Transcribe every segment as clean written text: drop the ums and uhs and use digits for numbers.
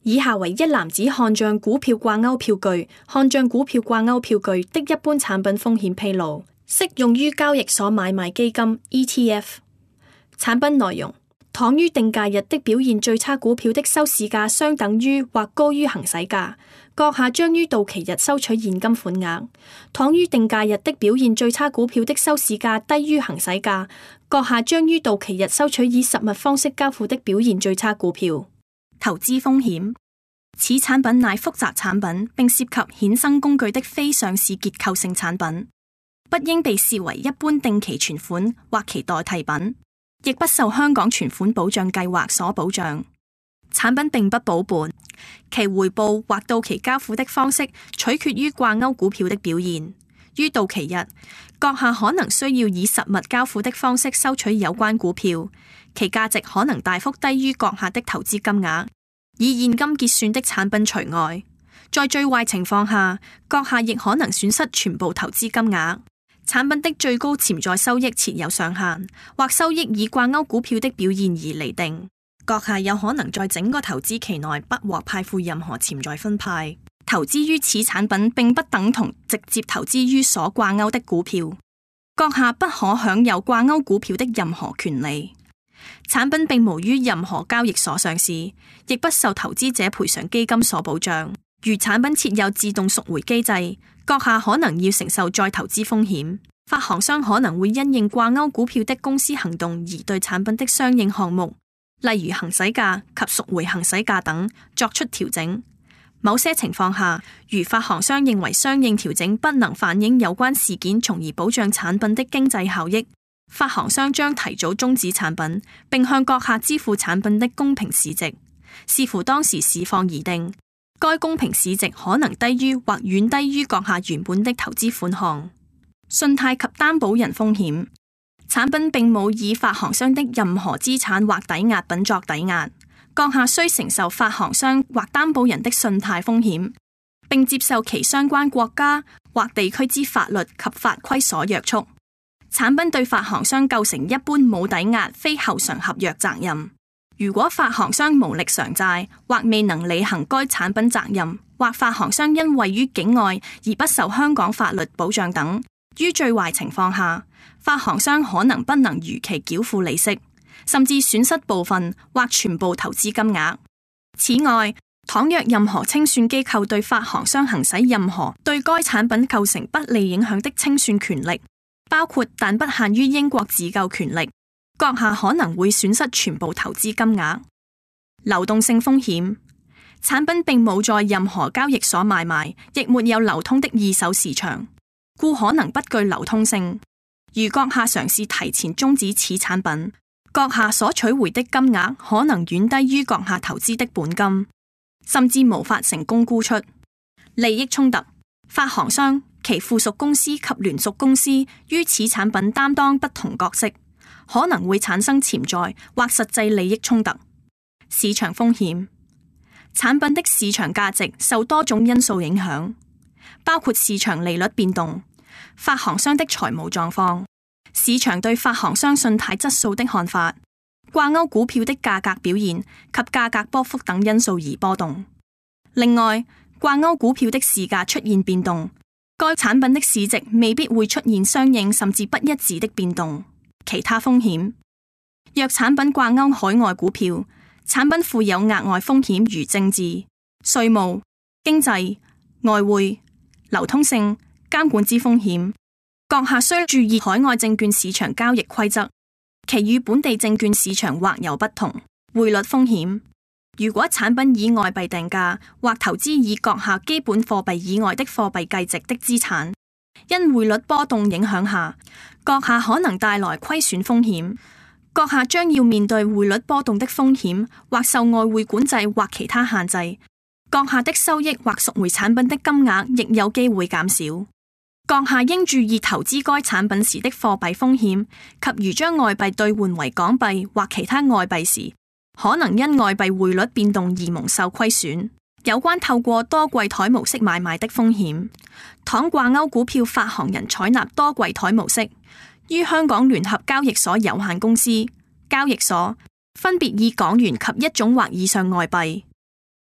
以下為一籃子看漲股票掛鈎票據，看漲股票掛鈎票據的一般產品風險披露，適用於交易所買賣基金 ETF。產品內容：倘於定價日的表現最差股票的收市價相等於或高於行使價，閣下將於到期日收取現金款額；倘於定價日的表現最差股票的收市價低於行使價，閣下將於到期日收取以實物方式交付的表現最差股票。 投資風險：此產品乃複雜產品，並涉及衍生工具的非上市結構性產品，不應被視為一般定期存款或其代替品，亦不受香港存款保障計劃所保障。產品並不保本，其回報或到期交付的方式取決於掛鈎股票的表現。於到期日，閣下可能需要以實物交付的方式收取有關股票，其價值可能大幅低於閣下的投資金額，以現金結算的產品除外。在最壞情況下，閣下亦可能損失全部投資金額。產品的最高潛在收益設有上限，或收益以掛鈎股票的表現而釐定。閣下有可能在整個投資期內不獲派付任何潛在分派。投資於此產品並不等同直接投資於所掛鈎的股票，閣下不可享有掛鈎股票的任何權利。產品並無於任何交易所上市，亦不受投資者賠償基金所保障。如產品設有自動贖回機制，閣下可能要承受再投資風險。發行商可能會因應掛鈎股票的公司行動而對產品的相應項目，例如行使價及贖回行使價等作出調整。某些情況下，如發行商認為相應調整不能反映有關事件，從而保障產品的經濟效益，發行商將提早終止產品，並向閣下支付產品的公平市值，視乎當時市況而定。該公平市值可能低於或遠低於閣下原本的投資款項。信貸及擔保人風險：產品並冇以發行商的任何資產或抵押品作抵押，閣下需承受發行商或擔保人的信貸風險，並接受其相關國家或地區之法律及法規所約束。產品對發行商構成一般冇抵押非後償合約責任。如果發行商無力償債或未能履行該產品責任，或發行商因位於境外而不受香港法律保障等，於最壞情況下，發行商可能不能如期繳付利息，甚至損失部分或全部投資金額。此外，倘若任何清算機構對發行商行使任何對該產品構成不利影響的清算權力，包括但不限於英國自救權力，閣下可能會損失全部投資金額。流動性風險：產品並冇在任何交易所買賣，亦沒有流通的二手市場，故可能不具流通性。如閣下嘗試提前終止此產品，閣下所取回的金額可能遠低於閣下投資的本金，甚至無法成功沽出。利益衝突：發行商、其附屬公司及聯屬公司於此產品擔當不同角色，可能會產生潛在或實際利益衝突。市場風險：產品的市場價值受多種因素影響，包括市場利率變動、發行商的財務狀況、市場對發行商信貸質素的看法、掛鈎股票的價格表現及價格波幅等因素而波動。另外，掛鈎股票的市價出現變動，該產品的市值未必會出現相應甚至不一致的變動。其他風險：若產品掛鈎海外股票，產品附有額外風險如政治、稅務、經濟、外匯、流通性、監管之風險。閣下需注意海外證券市場交易規則，其與本地證券市場或有不同。匯率風險：如果產品以外幣定價或投資以閣下基本貨幣以外的貨幣計值的資產，因匯率波動影響下，閣下可能帶來虧損風險。閣下將要面對匯率波動的風險，或受外匯管制或其他限制。閣下的收益或贖回產品的金額亦有機會減少。閣下應注意投資該產品時的貨幣風險，及如將外幣兌換為港幣或其他外幣時，可能因外幣匯率變動而蒙受虧損。有關透過多櫃台模式買賣的風險：倘掛鈎股票發行人採納多櫃台模式，於香港聯合交易所有限公司交易所分別以港元及一種或以上外幣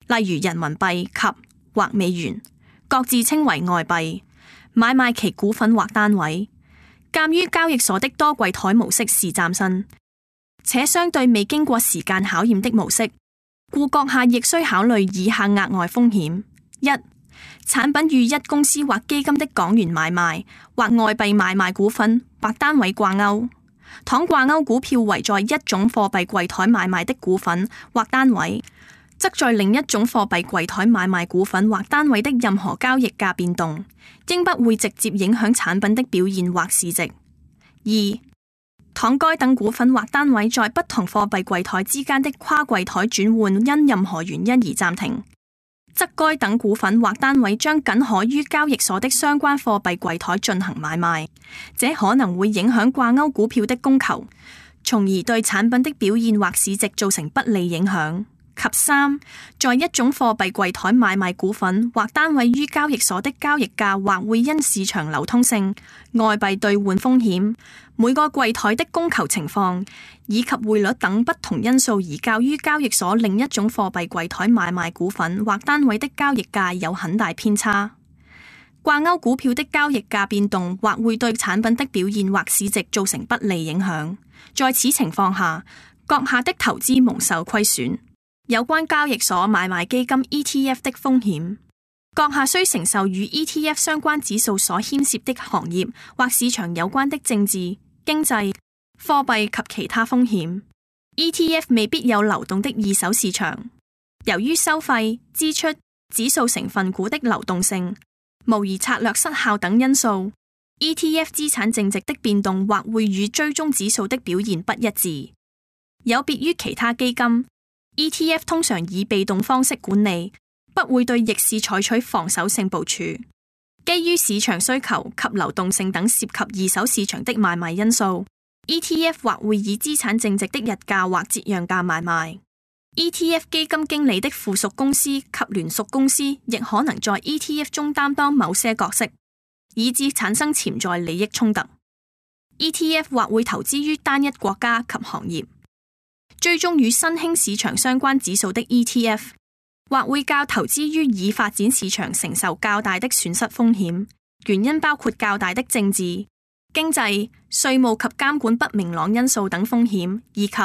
例如人民幣及或美元，各自稱為外幣，買賣其股份或單位。鑒於交易所的多櫃台模式是嶄新，且相對未經過時間考驗的模式，故閣下亦需考慮以下額外風險：一、產品與一公司或基金的港元買賣或外幣買賣股份或單位掛鈎。倘掛鈎股票為在一種貨幣櫃台買賣的股份或單位，則在另一種貨幣櫃台買賣股份或單位的任何交易價變動，應不會直接影響產品的表現或市值。二、倘該等股份或單位在不同貨幣櫃台之間的跨櫃台轉換因任何原因而暫停，則該等股份或單位將僅可於交易所的相關貨幣櫃台進行買賣，這可能會影響掛鈎股票的供求，從而對產品的表現或市值造成不利影響。及三，在一種貨幣櫃台買賣股份或單位於交易所的交易價或會因市場流通性、外幣兌換風險、每個櫃台的供求情況以及匯率等不同因素而較於交易所另一種貨幣櫃台買賣股份或單位的交易價有很大偏差。掛鈎股票的交易價變動或會對產品的表現或市值造成不利影響，在此情況下，閣下的投資蒙受虧損。有關交易所買賣基金 ETF 的風險，閣下需承受與 ETF 相關指數所牽涉的行業或市場有關的政治、經濟、貨幣及其他風險。ETF 未必有流動的二手市場，由於收費、支出、指數成分股的流動性、模擬策略失效等因素， ETF 資產淨值的變動或會與追蹤指數的表現不一致。有別於其他基金，ETF 通常以被動方式管理，不會對逆市採取防守性部署。基於市場需求及流動性等涉及二手市場的買賣因素， ETF 或會以資產淨值的日價或折讓價買賣。ETF 基金經理的附屬公司及聯屬公司亦可能在 ETF 中擔當某些角色，以致產生潛在利益衝突。ETF 或會投資於單一國家及行業。追蹤與新興市場相關指數的 ETF， 或會較投資於已發展市場承受較大的損失風險，原因包括較大的政治、經濟、稅務及監管不明朗因素等風險，以及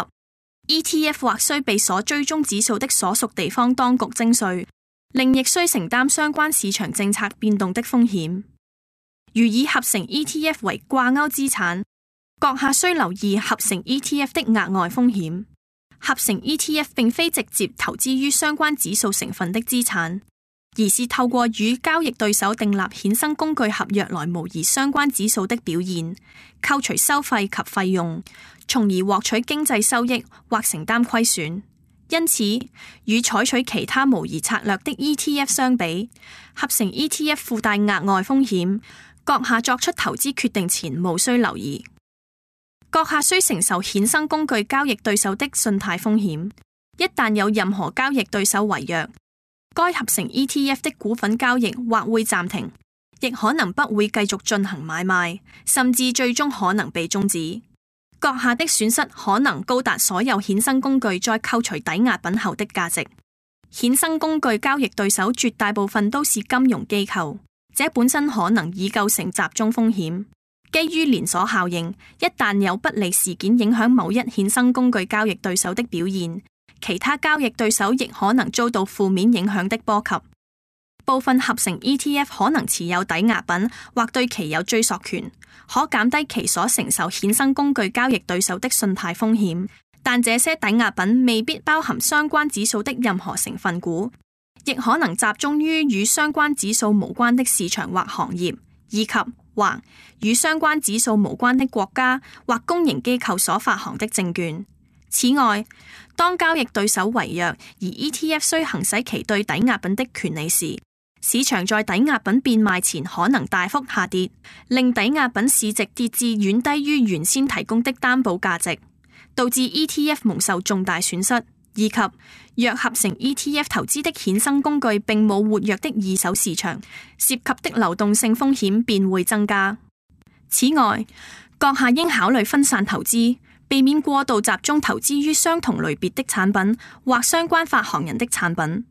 ETF 或須被所追蹤指數的所屬地方當局徵稅，另亦須承擔相關市場政策變動的風險。如以合成 ETF 為掛鈎資產，閣下須留意合成 ETF 的額外風險。合成 ETF 並非直接投資於相關指數成分的資產，而是透過與交易對手訂立衍生工具合約來模擬相關指數的表現，扣除收費及費用，從而獲取經濟收益或承擔虧損。因此，與採取其他模擬策略的 ETF 相比，合成 ETF 附帶額外風險，閣下作出投資決定前務須留意。閣下需承受衍生工具交易對手的信貸風險，一旦有任何交易對手違約，該合成 ETF 的股份交易或會暫停，亦可能不會繼續進行買賣，甚至最終可能被終止。閣下的損失可能高達所有衍生工具再扣除抵押品後的價值。衍生工具交易對手絕大部分都是金融機構，這本身可能已構成集中風險。基於連鎖效應，一旦有不利事件影響某一衍生工具交易對手的表現，其他交易對手亦可能遭到負面影響的波及。部分合成 ETF 可能持有抵押品或對其有追索權，可減低其所承受衍生工具交易對手的信貸風險，但這些抵押品未必包含相關指數的任何成分股，亦可能集中於與相關指數無關的市場或行業，以及或與相關指數無關的國家或公營機構所發行的證券。此外，當交易對手違約而 ETF 需行使其對抵押品的權利時，市場在抵押品變賣前可能大幅下跌，令抵押品市值跌至遠低於原先提供的擔保價值，導致 ETF 蒙受重大損失。以及若合成 ETF 投資的衍生工具並冇活躍的二手市場，涉及的流動性風險便會增加。此外，閣下應考慮分散投資，避免過度集中投資於相同類別的產品或相關發行人的產品。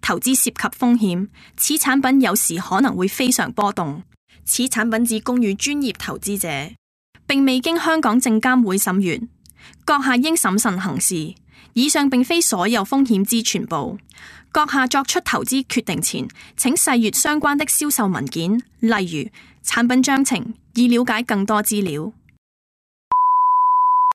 投資涉及風險，此產品有時可能會非常波動。此產品只供予專業投資者，並未經香港證監會審閱，閣下應審慎行事。以上並非所有風險之全部。閣下作出投資決定前，請細閱相關的銷售文件，例如產品章程，以了解更多資料。